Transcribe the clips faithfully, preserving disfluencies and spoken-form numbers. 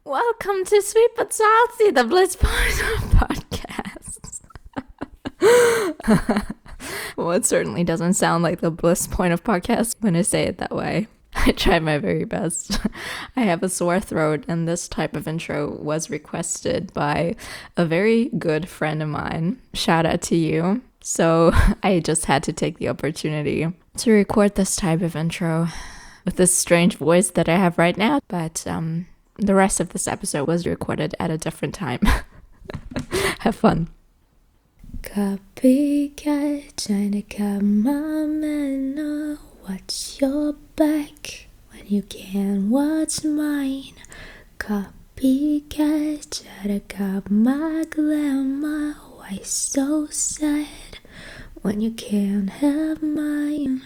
Welcome to Sweet But Salty, the Bliss Point of Podcasts. Well, it certainly doesn't sound like the Bliss Point of Podcasts when I say it that way. I try my very best. I have a sore throat, and this type of intro was requested by a very good friend of mine. Shout out to you. So I just had to take the opportunity to record this type of intro with this strange voice that I have right now. But um, the rest of this episode was recorded at a different time. Have fun. Copycat, trying to come on and know what's your back when you can't watch mine. Copycat, try to cop my glamour. Why so sad when you can't have mine?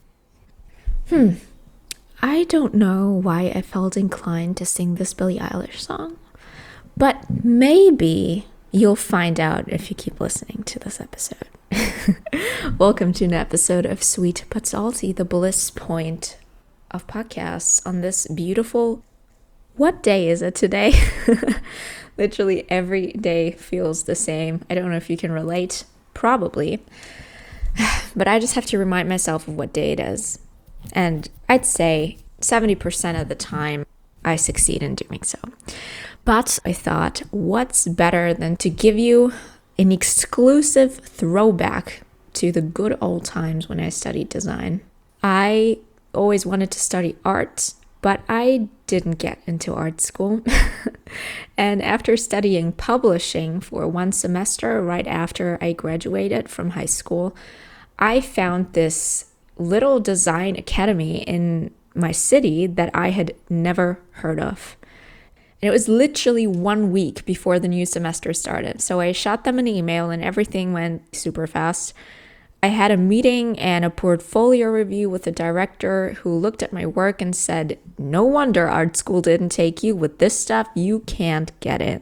Hmm. I don't know why I felt inclined to sing this Billie Eilish song, but maybe you'll find out if you keep listening to this episode. Welcome to an episode of Sweet But Salty, the Bliss Point of Podcasts on this beautiful... What day is it today? Literally every day feels the same. I don't know if you can relate. Probably. But I just have to remind myself of what day it is. And I'd say seventy percent of the time I succeed in doing so. But I thought, what's better than to give you an exclusive throwback to the good old times when I studied design. I always wanted to study art, but I didn't get into art school. And after studying publishing for one semester right after I graduated from high school, I found this little design academy in my city that I had never heard of. And it was literally one week before the new semester started. So I shot them an email and everything went super fast. I had a meeting and a portfolio review with the director who looked at my work and said, "No wonder art school didn't take you. With this stuff, you can't get in."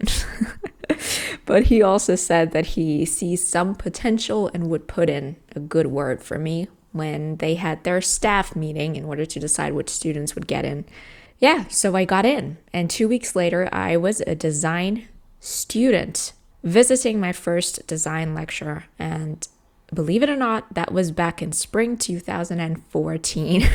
But he also said that he sees some potential and would put in a good word for me when they had their staff meeting in order to decide which students would get in. Yeah, so I got in. And two weeks later, I was a design student visiting my first design lecture. And believe it or not, that was back in spring two thousand fourteen.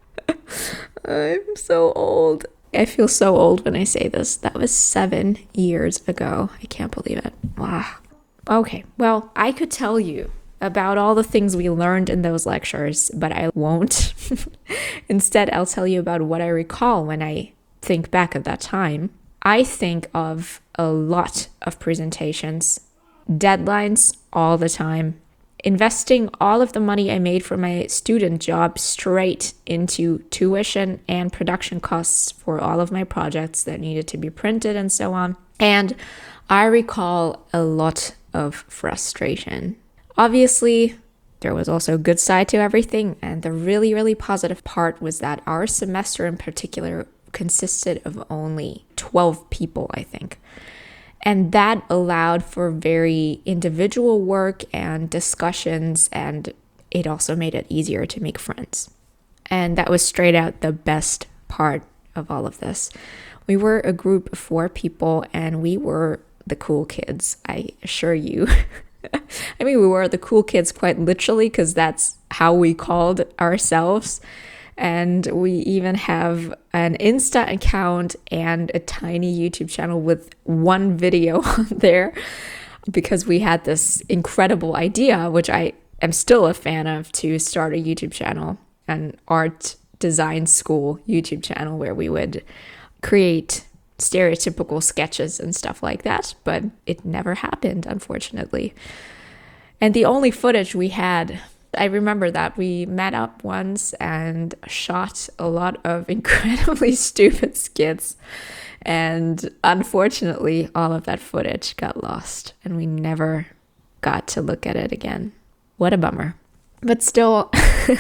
I'm so old. I feel so old when I say this. That was seven years ago. I can't believe it. Wow. Okay, well, I could tell you about all the things we learned in those lectures, but I won't. Instead, I'll tell you about what I recall when I think back at that time. I think of a lot of presentations, deadlines all the time, investing all of the money I made from my student job straight into tuition and production costs for all of my projects that needed to be printed and so on. And I recall a lot of frustration. Obviously, there was also a good side to everything, and the really, really positive part was that our semester in particular consisted of only twelve people, I think. And that allowed for very individual work and discussions, and it also made it easier to make friends. And that was straight out the best part of all of this. We were a group of four people, and we were the cool kids, I assure you. I mean, we were the cool kids quite literally because that's how we called ourselves. And we even have an Insta account and a tiny YouTube channel with one video on there because we had this incredible idea, which I am still a fan of, to start a YouTube channel, an art design school YouTube channel where we would create stereotypical sketches and stuff like that, but it never happened, unfortunately. And the only footage we had, I remember that we met up once and shot a lot of incredibly stupid skits, and unfortunately all of that footage got lost and we never got to look at it again. What a bummer. But still,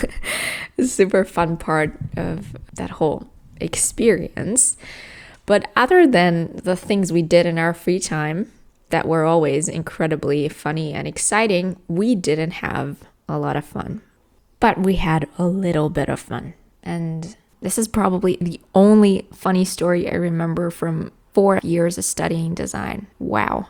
a super fun part of that whole experience. But other than the things we did in our free time that were always incredibly funny and exciting, we didn't have a lot of fun. But we had a little bit of fun. And this is probably the only funny story I remember from four years of studying design. Wow.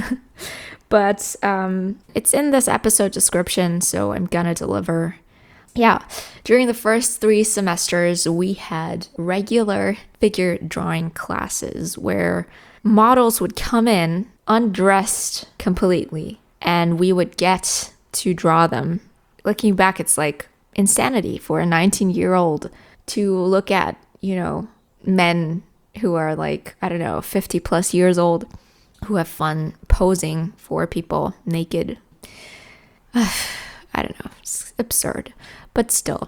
But um, it's in this episode description, so I'm gonna deliver. Yeah, during the first three semesters, we had regular figure drawing classes where models would come in undressed completely, and we would get to draw them. Looking back, it's like insanity for a nineteen-year-old to look at, you know, men who are like, I don't know, fifty plus years old, who have fun posing for people naked. I don't know, it's absurd. But still,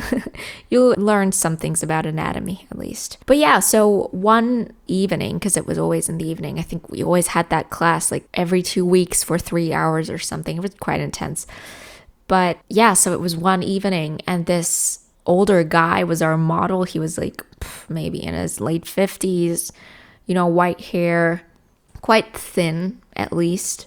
you'll learn some things about anatomy at least. But yeah, so one evening, because it was always in the evening, I think we always had that class like every two weeks for three hours or something. It was quite intense. But yeah, so it was one evening, and this older guy was our model. He was like maybe in his late fifties, you know, white hair, quite thin at least.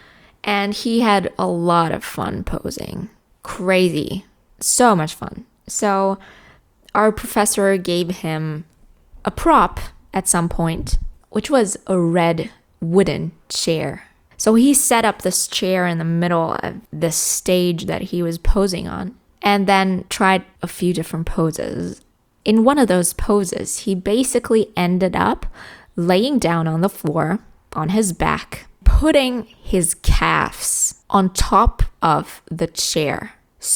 And he had a lot of fun posing. Crazy. So much fun. So our professor gave him a prop at some point, which was a red wooden chair. So he set up this chair in the middle of the stage that he was posing on, and then tried a few different poses. In one of those poses, he basically ended up laying down on the floor on his back, putting his calves on top of the chair.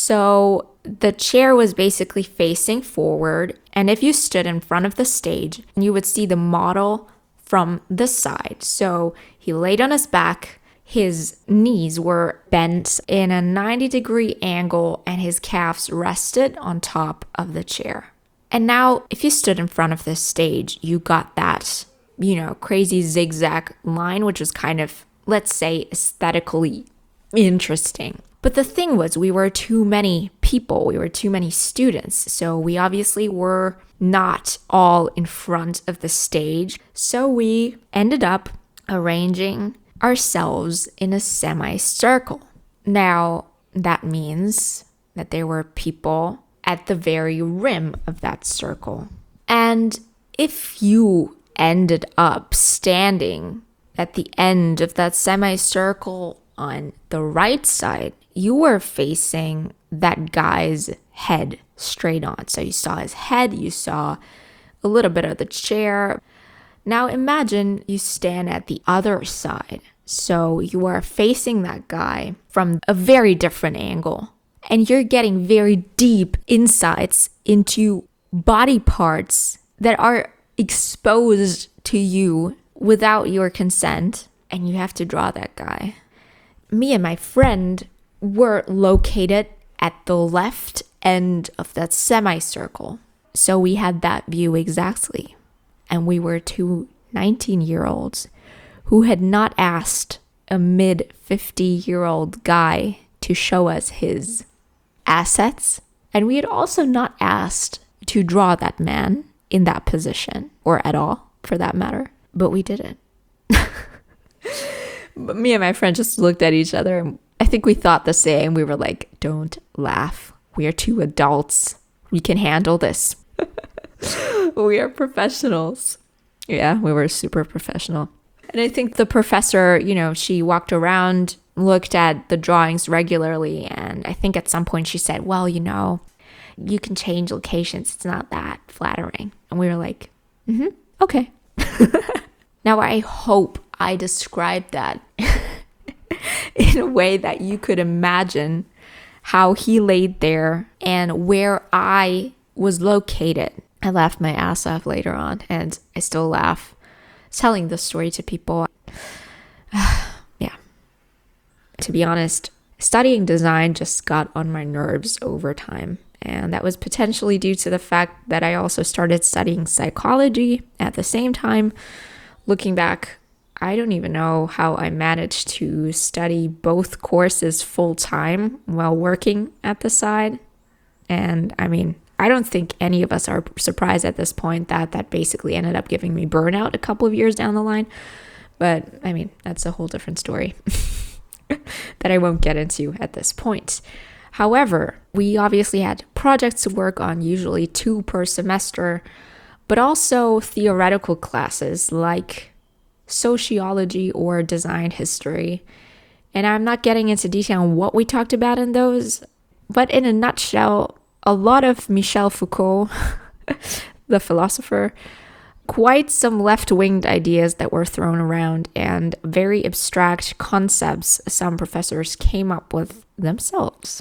So the chair was basically facing forward, and if you stood in front of the stage, you would see the model from the side. So he laid on his back, his knees were bent in a ninety degree angle, and his calves rested on top of the chair. And now, if you stood in front of this stage, you got that, you know, crazy zigzag line, which was kind of, let's say, aesthetically interesting. But the thing was, we were too many people, we were too many students, so we obviously were not all in front of the stage. So we ended up arranging ourselves in a semicircle. Now, that means that there were people at the very rim of that circle. And if you ended up standing at the end of that semicircle on the right side, you were facing that guy's head straight on. So you saw his head, you saw a little bit of the chair. Now imagine you stand at the other side. So you are facing that guy from a very different angle, and you're getting very deep insights into body parts that are exposed to you without your consent, and you have to draw that guy. Me and my friend were located at the left end of that semicircle, so we had that view exactly. And we were two nineteen-year-olds who had not asked a mid fifty-year-old guy to show us his assets, and we had also not asked to draw that man in that position, or at all for that matter, but we did it. But me and my friend just looked at each other, and I think we thought the same. We were like, don't laugh. We are two adults. We can handle this. We are professionals. Yeah, we were super professional. And I think the professor, you know, she walked around, looked at the drawings regularly, and I think at some point she said, well, you know, you can change locations. It's not that flattering. And we were like, mm-hmm, okay. Now, I hope I described that in a way that you could imagine how he laid there and where I was located. I laughed my ass off later on, and I still laugh telling this story to people. Yeah. To be honest, studying design just got on my nerves over time. And that was potentially due to the fact that I also started studying psychology at the same time. Looking back, I don't even know how I managed to study both courses full time while working at the side. And I mean, I don't think any of us are surprised at this point that that basically ended up giving me burnout a couple of years down the line. But I mean, that's a whole different story that I won't get into at this point. However, we obviously had projects to work on, usually two per semester. but also theoretical classes like sociology or design history. And I'm not getting into detail on what we talked about in those, but in a nutshell, a lot of Michel Foucault, the philosopher, quite some left-winged ideas that were thrown around and very abstract concepts some professors came up with themselves.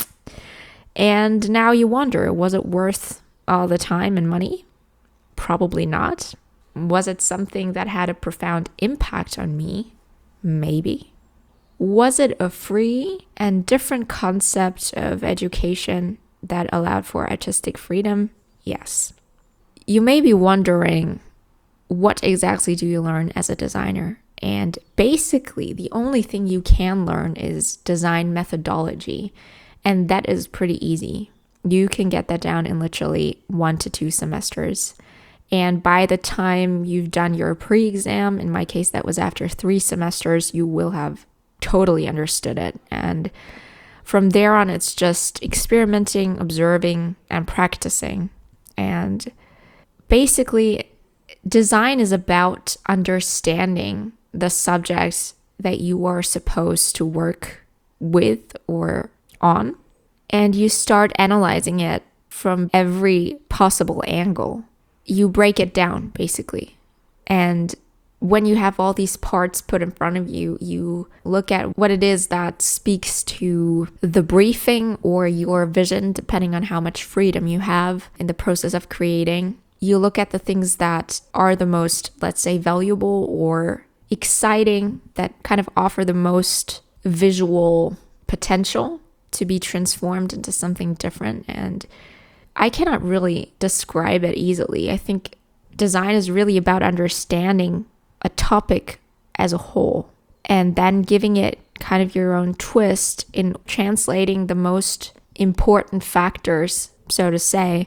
And now you wonder, was it worth all the time and money? Probably not. Was it something that had a profound impact on me? Maybe. Was it a free and different concept of education that allowed for artistic freedom? Yes. You may be wondering, what exactly do you learn as a designer? And basically, the only thing you can learn is design methodology. And that is pretty easy. You can get that down in literally one to two semesters. And by the time you've done your pre-exam, in my case, that was after three semesters, you will have totally understood it. And from there on, it's just experimenting, observing, and practicing. And basically, design is about understanding the subjects that you are supposed to work with or on, and you start analyzing it from every possible angle. You break it down, basically. And when you have all these parts put in front of you, you look at what it is that speaks to the briefing or your vision, depending on how much freedom you have in the process of creating. You look at the things that are the most, let's say, valuable or exciting, that kind of offer the most visual potential to be transformed into something different. And I cannot really describe it easily. I think design is really about understanding a topic as a whole and then giving it kind of your own twist in translating the most important factors, so to say,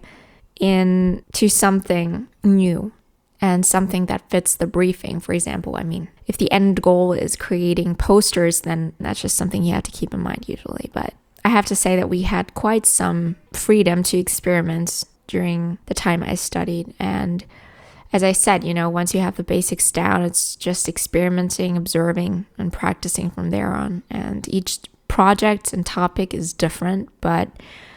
into something new and something that fits the briefing. For example, I mean, if the end goal is creating posters, then that's just something you have to keep in mind usually. But I have to say that we had quite some freedom to experiment during the time I studied. And as I said, you know, once you have the basics down, it's just experimenting, observing, and practicing from there on. And each project and topic is different, but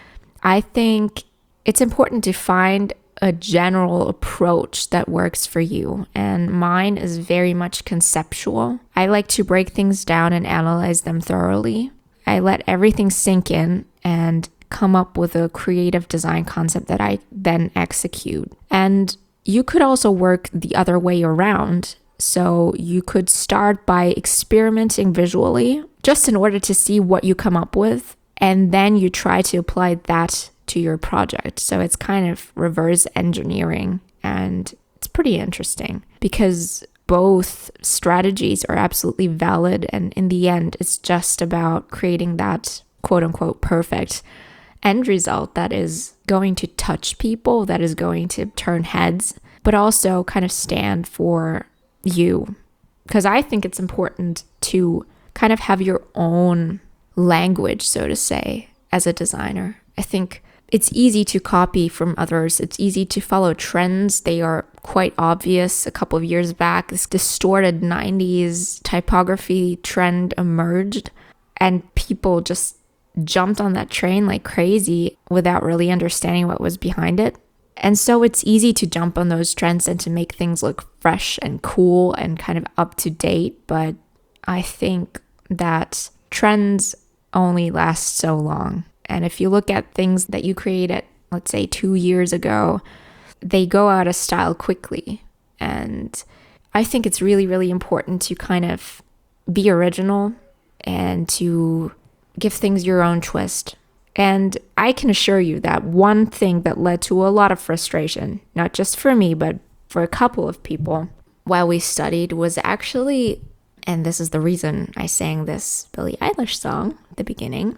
I think it's important to find a general approach that works for you. And mine is very much conceptual. I like to break things down and analyze them thoroughly. I let everything sink in and come up with a creative design concept that I then execute. And you could also work the other way around. So you could start by experimenting visually just in order to see what you come up with. And then you try to apply that to your project. So it's kind of reverse engineering. And it's pretty interesting because both strategies are absolutely valid. And in the end, it's just about creating that quote unquote perfect end result that is going to touch people, that is going to turn heads, but also kind of stand for you. Because I think it's important to kind of have your own language, so to say, as a designer. I think it's easy to copy from others. It's easy to follow trends. They are quite obvious. A couple of years back, this distorted nineties typography trend emerged, and people just jumped on that train like crazy without really understanding what was behind it. And so it's easy to jump on those trends and to make things look fresh and cool and kind of up to date. But I think that trends only last so long. And if you look at things that you created, let's say two years ago, they go out of style quickly. And I think it's really, really important to kind of be original and to give things your own twist. And I can assure you that one thing that led to a lot of frustration, not just for me, but for a couple of people while we studied, was actually, and this is the reason I sang this Billie Eilish song at the beginning,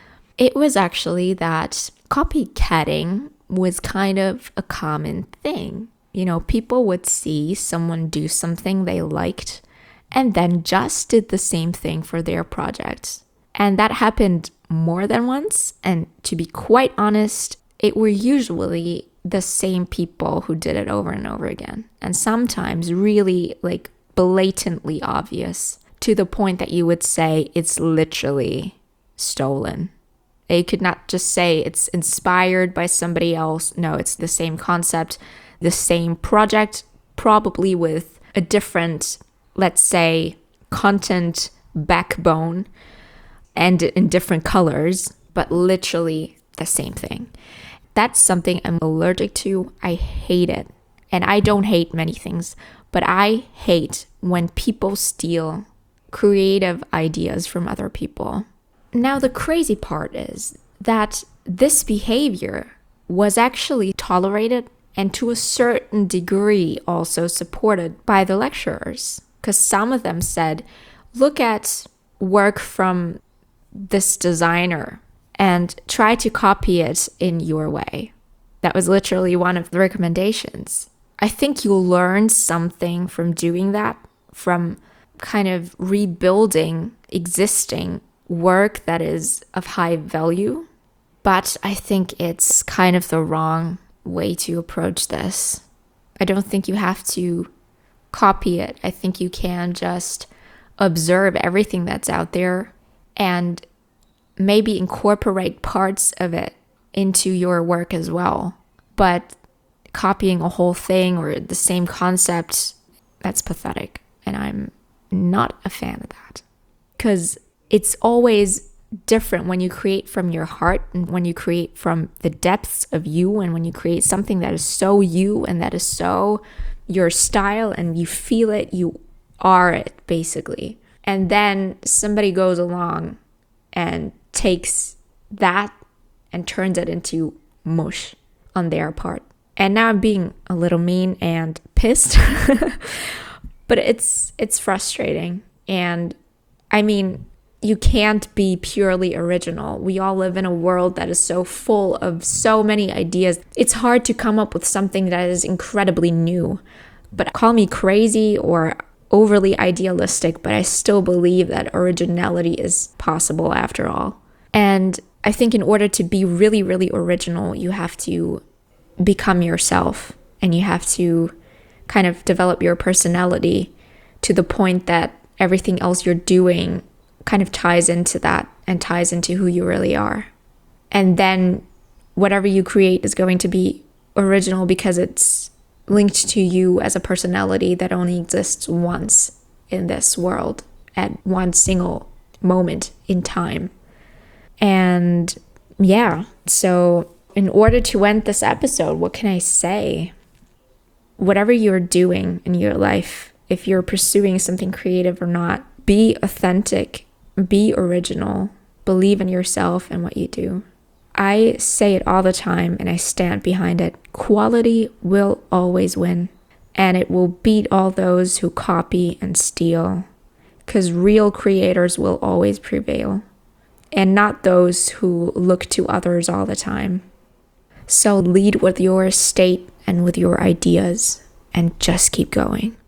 it was actually that copycatting was kind of a common thing. You know, people would see someone do something they liked and then just did the same thing for their projects. And that happened more than once. And to be quite honest, it were usually the same people who did it over and over again. And sometimes really like blatantly obvious to the point that you would say it's literally stolen. You could not just say it's inspired by somebody else. No, it's the same concept, the same project, probably with a different, let's say, content backbone and in different colors, but literally the same thing. That's something I'm allergic to. I hate it. And I don't hate many things, but I hate when people steal creative ideas from other people. Now, the crazy part is that this behavior was actually tolerated and to a certain degree also supported by the lecturers. Because some of them said, look at work from this designer and try to copy it in your way. That was literally one of the recommendations. I think you'll learn something from doing that, from kind of rebuilding existing work that is of high value. But I think it's kind of the wrong way to approach this. I don't think you have to copy it. I think you can just observe everything that's out there and maybe incorporate parts of it into your work as well. But copying a whole thing or the same concept, that's pathetic. And I'm not a fan of that. Because it's always different when you create from your heart and when you create from the depths of you and when you create something that is so you and that is so your style and you feel it, you are it basically. And then somebody goes along and takes that and turns it into mush on their part. And now I'm being a little mean and pissed, but it's it's frustrating. And I mean, you can't be purely original. We all live in a world that is so full of so many ideas. It's hard to come up with something that is incredibly new. But call me crazy or overly idealistic, but I still believe that originality is possible after all. And I think in order to be really, really original, you have to become yourself and you have to kind of develop your personality to the point that everything else you're doing kind of ties into that and ties into who you really are. And then whatever you create is going to be original because it's linked to you as a personality that only exists once in this world at one single moment in time. And yeah, so in order to end this episode, what can I say? Whatever you're doing in your life, if you're pursuing something creative or not, be authentic, be original, believe in yourself and what you do. I say it all the time and I stand behind it. Quality will always win, and it will beat all those who copy and steal, because real creators will always prevail, and not those who look to others all the time. So lead with your state and with your ideas and just keep going.